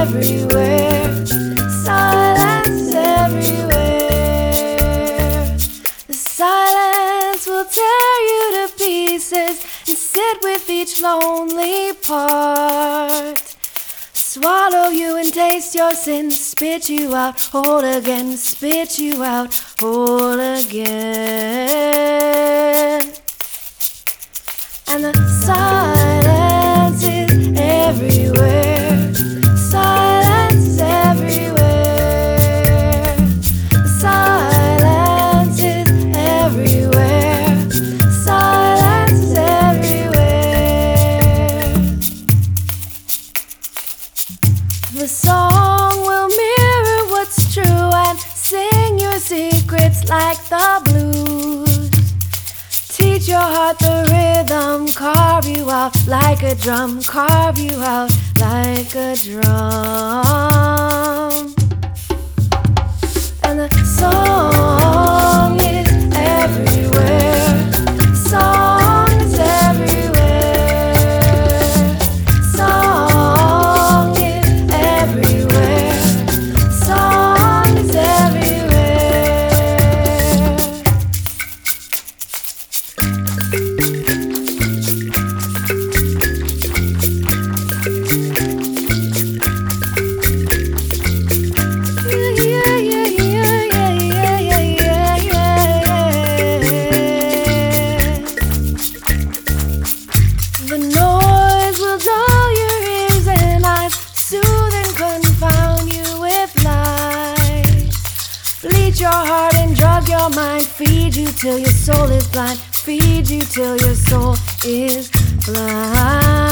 everywhere. Silence everywhere. The silence will tear you to pieces and sit with each lonely part. Swallow you and taste your sins, spit you out, hold again, spit you out, hold again. And the silence is everywhere. Silence everywhere. Silence is everywhere. Silence everywhere. The song will mirror what's true and sing your secrets like the blues. Teach your heart the rhythm, carve you out like a drum, carve you out like a drum. And the song is everywhere. Song is everywhere. Song is everywhere. Song is everywhere. The noise will dull your ears and eyes, soothe and confound you with light. Bleed your heart and drug your mind, feed you till your soul is blind, feed you till your soul is blind.